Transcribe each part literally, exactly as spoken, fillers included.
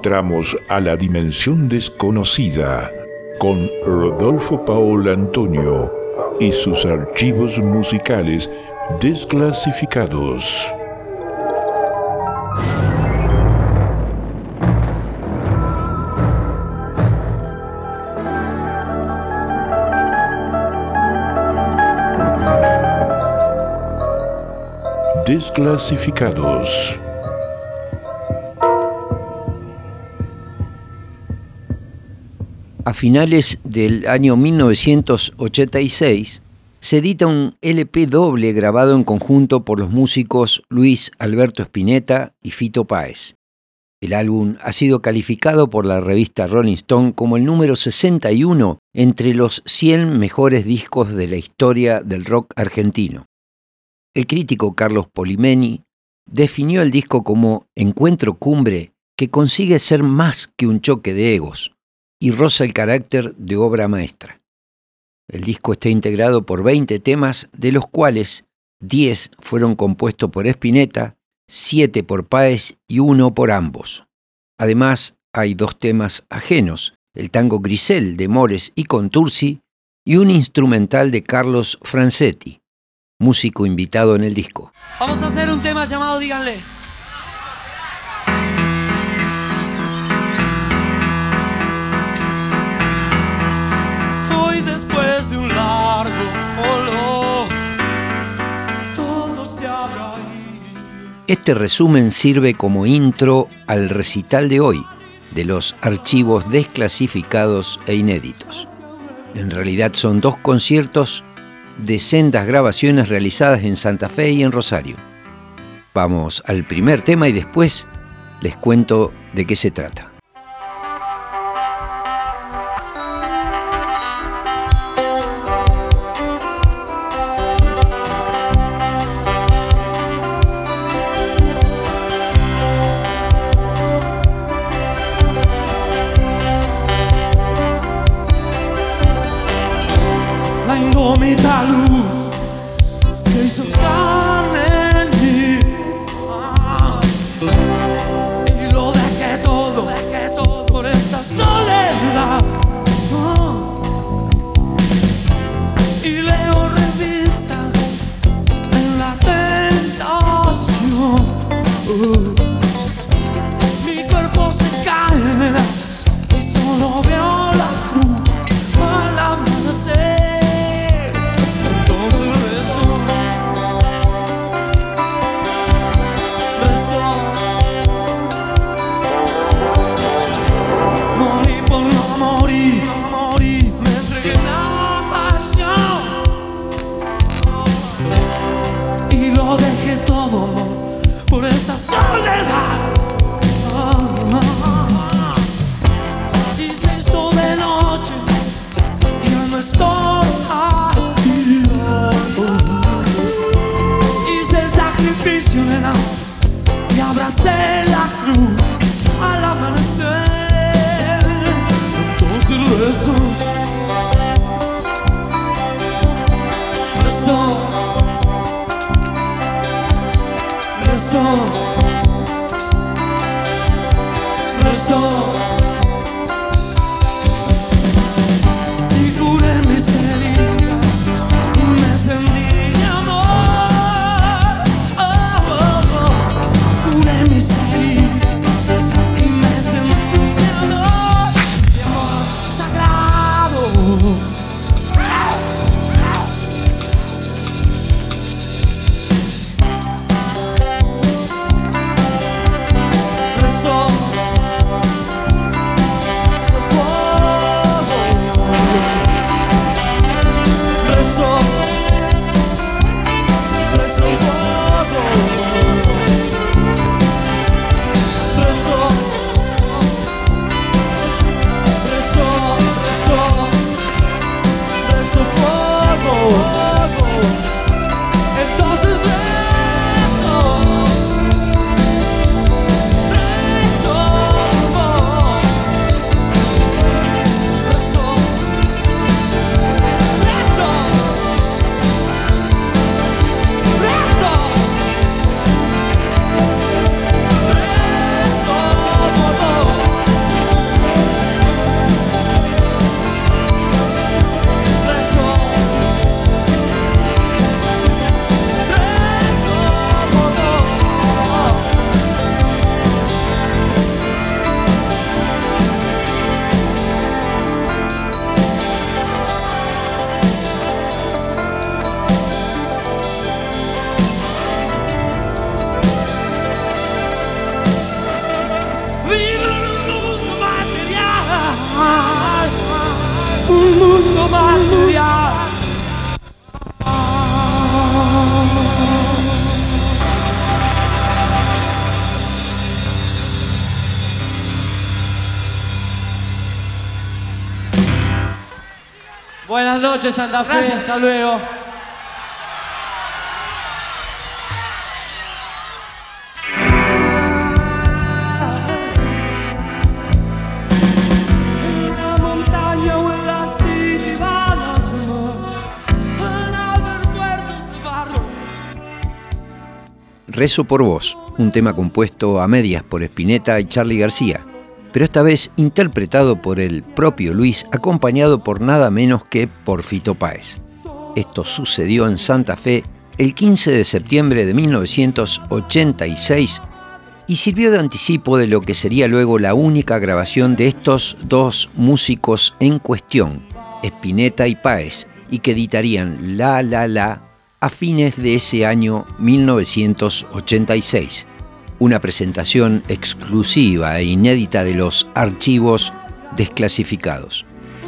entramos a la dimensión desconocida con Rodolfo Paul Antonio y sus archivos musicales desclasificados. Desclasificados. A finales del año mil novecientos ochenta y seis se edita un L P doble grabado en conjunto por los músicos Luis Alberto Spinetta y Fito Páez. El álbum ha sido calificado por la revista Rolling Stone como el número sesenta y uno entre los cien mejores discos de la historia del rock argentino. El crítico Carlos Polimeni definió el disco como encuentro cumbre que consigue ser más que un choque de egos y roza el carácter de obra maestra. El disco está integrado por veinte temas, de los cuales diez fueron compuestos por Spinetta, siete por Páez y uno por ambos. Además, hay dos temas ajenos, el tango Grisel de Mores y Contursi y un instrumental de Carlos Francetti, músico invitado en el disco. Vamos a hacer un tema llamado Díganle. Hoy después de un largo polo, todo se habrá ido. Este resumen sirve como intro al recital de hoy, de los archivos desclasificados e inéditos. En realidad son dos conciertos de sendas grabaciones realizadas en Santa Fe y en Rosario. Vamos al primer tema y después les cuento de qué se trata. La indómita luz se hizo carne en mí, ah, y lo dejé todo, dejé todo por esta soledad, ah, y leo revistas en la tentación, uh, mi cuerpo se cae y solo veo la cruz al amanecer. Morí por no morir. mundo material. Buenas noches, Santa Fe. Gracias. Hasta luego. En la montaña o en la city van a ver puertos de barro. Rezo por vos, un tema compuesto a medias por Spinetta y Charly García, pero esta vez interpretado por el propio Luis, acompañado por nada menos que por Fito Páez. Esto sucedió en Santa Fe el quince de septiembre de mil novecientos ochenta y seis y sirvió de anticipo de lo que sería luego la única grabación de estos dos músicos en cuestión, Spinetta y Páez, y que editarían La La La a fines de ese año mil novecientos ochenta y seis. Una presentación exclusiva e inédita de los archivos desclasificados.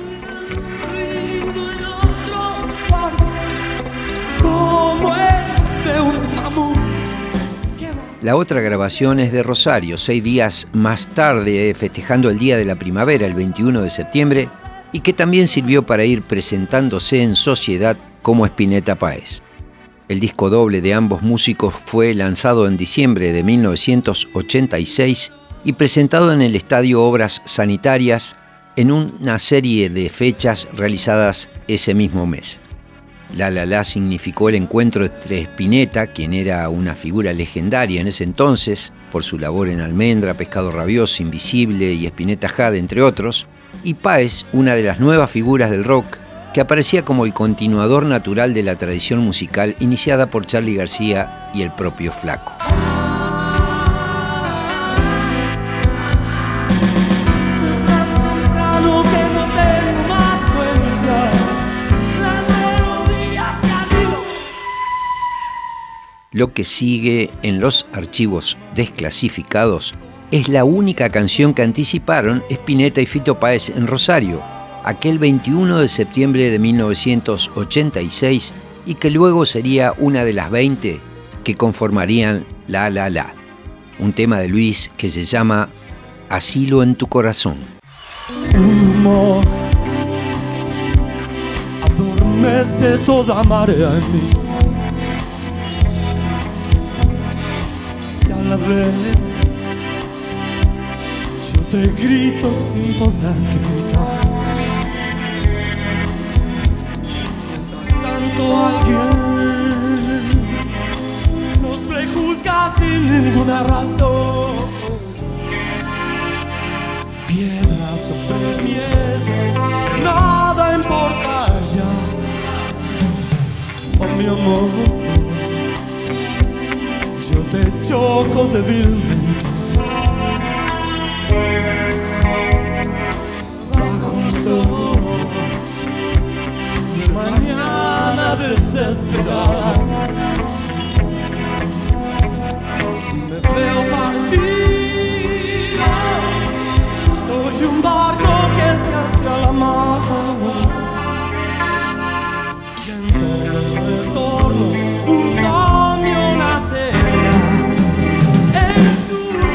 La otra grabación es de Rosario, seis días más tarde, festejando el Día de la Primavera, el veintiuno de septiembre, y que también sirvió para ir presentándose en sociedad como Spinetta Páez. El disco doble de ambos músicos fue lanzado en diciembre de mil novecientos ochenta y seis y presentado en el Estadio Obras Sanitarias en una serie de fechas realizadas ese mismo mes. La La La significó el encuentro entre Spinetta, quien era una figura legendaria en ese entonces, por su labor en Almendra, Pescado Rabioso, Invisible y Spinetta Jade, entre otros, y Páez, una de las nuevas figuras del rock, que aparecía como el continuador natural de la tradición musical iniciada por Charly García y el propio Flaco. Lo que sigue en los archivos desclasificados es la única canción que anticiparon Spinetta y Fito Páez en Rosario, aquel veintiuno de septiembre de mil novecientos ochenta y seis, y que luego sería una de las veinte que conformarían La La La, un tema de Luis que se llama Asilo en tu corazón. Humo adormece toda marea en mí, y a la vez yo te grito sin poderte gritar. Alguien nos prejuzga sin ninguna razón. Piedra sobre piedra, nada importa ya. Oh mi amor, yo te choco débilmente bajo el sol. Mañana desesperada me veo partido. Soy un barco que se hace a la mar, y en todo el retorno un camión acera en tu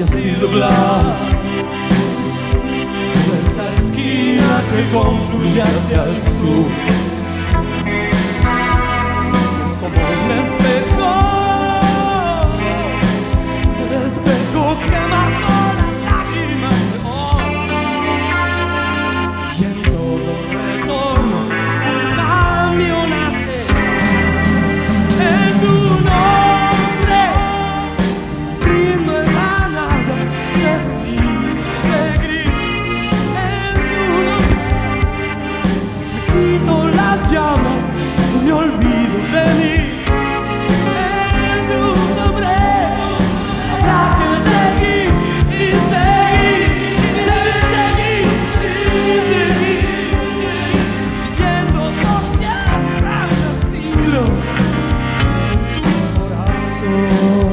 ha sido blanca. Esta esquina que confluye hacia el sur es como un espejo, el espejo que marcó las lágrimas de hoy. Y en todo retorno un cambio nace en tu nombre, brindo en la nada, destino alegría. Quito las llamas y me olvido de mí. En tu nombre habrá que seguir y seguir y seguir y seguir, yendo por siempre al asilo en tu corazón.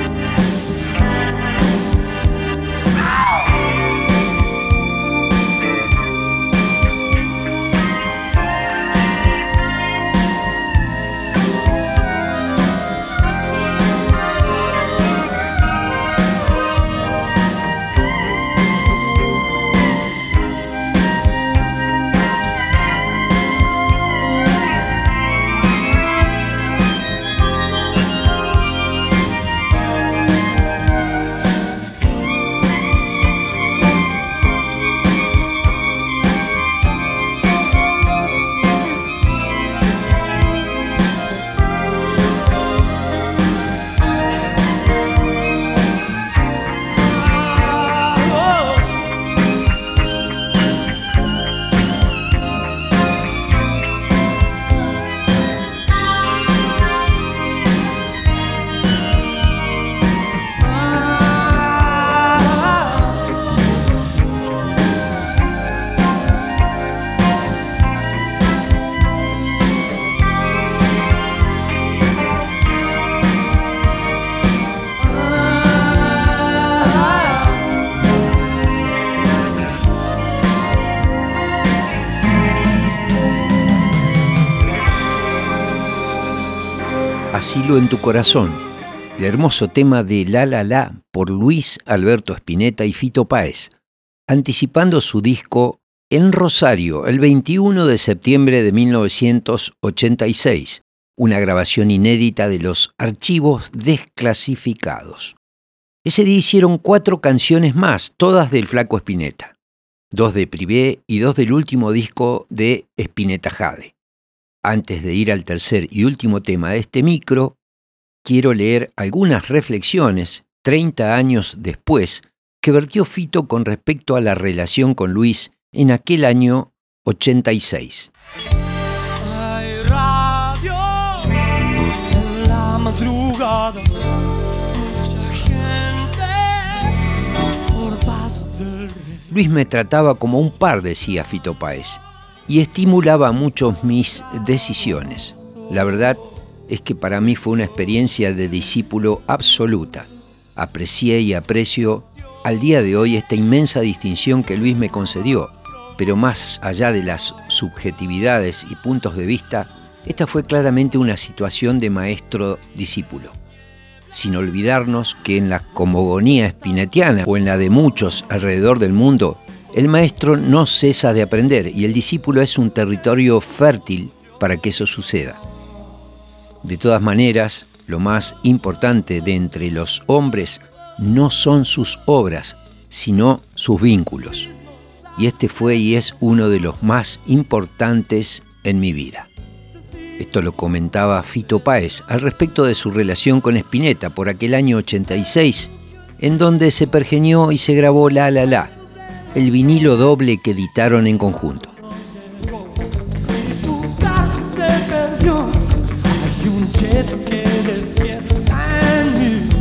Asilo en tu corazón, el hermoso tema de La La La por Luis Alberto Spinetta y Fito Páez, anticipando su disco en Rosario el veintiuno de septiembre de mil novecientos ochenta y seis, una grabación inédita de los archivos desclasificados. Ese día hicieron cuatro canciones más, todas del Flaco Spinetta, dos de Privé y dos del último disco de Spinetta Jade. Antes de ir al tercer y último tema de este micro, quiero leer algunas reflexiones, treinta años después, que vertió Fito con respecto a la relación con Luis en aquel año ochenta y seis. Hay radio en la madrugada, mucha gente por paz del rey. Luis me trataba como un par, decía Fito Páez, y estimulaba mucho mis decisiones. La verdad es que para mí fue una experiencia de discípulo absoluta. Aprecié y aprecio al día de hoy esta inmensa distinción que Luis me concedió, pero más allá de las subjetividades y puntos de vista, esta fue claramente una situación de maestro-discípulo. Sin olvidarnos que en la cosmogonía spinettiana o en la de muchos alrededor del mundo, el maestro no cesa de aprender y el discípulo es un territorio fértil para que eso suceda. De todas maneras, lo más importante de entre los hombres no son sus obras, sino sus vínculos. Y este fue y es uno de los más importantes en mi vida. Esto lo comentaba Fito Páez al respecto de su relación con Spinetta por aquel año ochenta y seis, en donde se pergeñó y se grabó La La La, el vinilo doble que editaron en conjunto. Y tu casa se perdió, hay un jet que despierta en mí,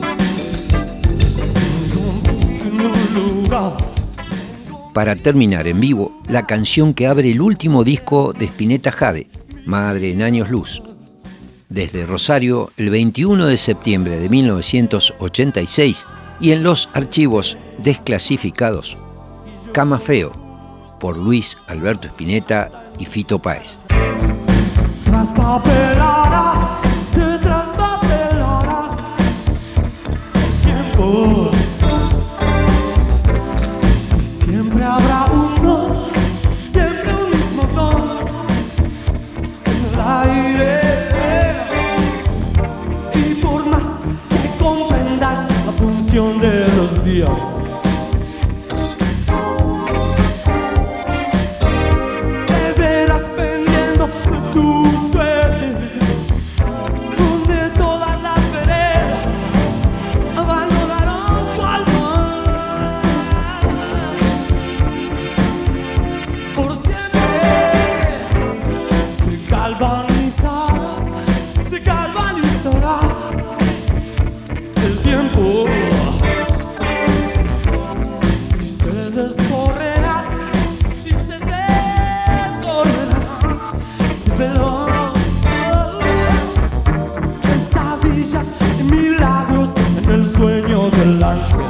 en un lugar. Para terminar en vivo, la canción que abre el último disco de Spinetta Jade, Madre en años luz. Desde Rosario, el veintiuno de septiembre de mil novecientos ochenta y seis, y en los archivos desclasificados, Cama Feo, por Luis Alberto Spinetta y Fito Páez. Traspapelará, se traspapelará el tiempo. función de los días. Te verás pendiendo de tu suerte, donde todas las veredas abandonaron tu alma. Por siempre se galvanizará, se galvanizará el tiempo y se descorrerá, sí se descorrerá su velo. Pesadillas y milagros en el sueño del ángel.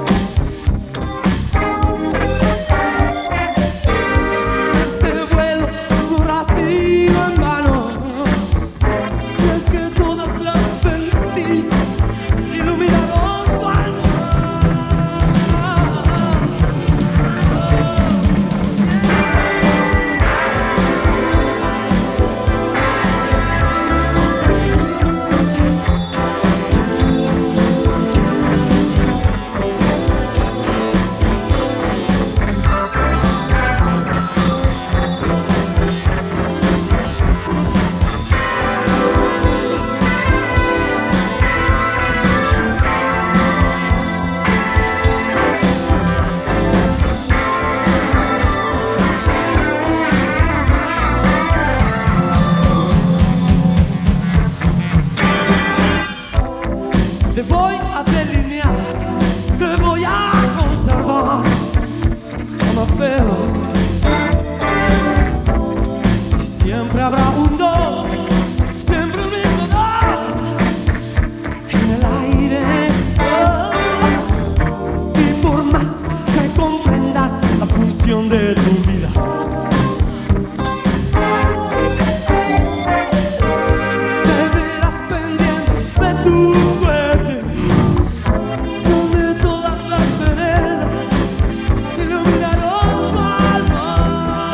Este vuelo no habrá sido en vano, y es que todas las bendiciones iluminaron tu alma. Te voy a delinear, te voy a conservar como apego. Y siempre habrá un don, siempre un mismo don en el aire. Oh, y por más que comprendas la función de tu vida, te verás pendiente de tu suerte, donde todas las veredas iluminaron tu alma.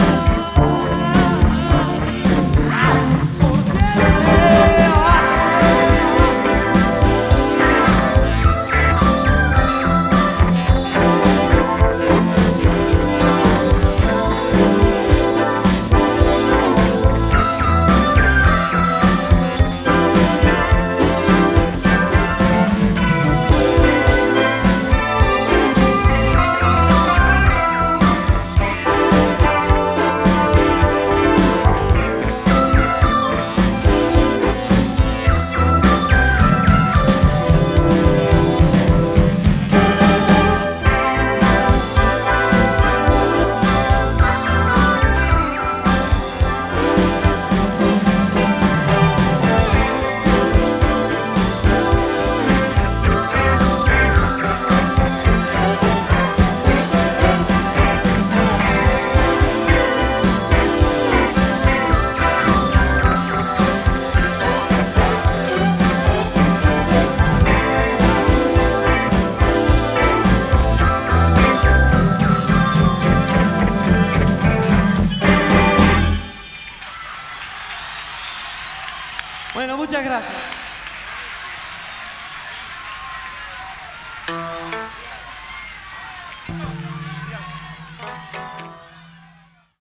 Bueno, muchas gracias.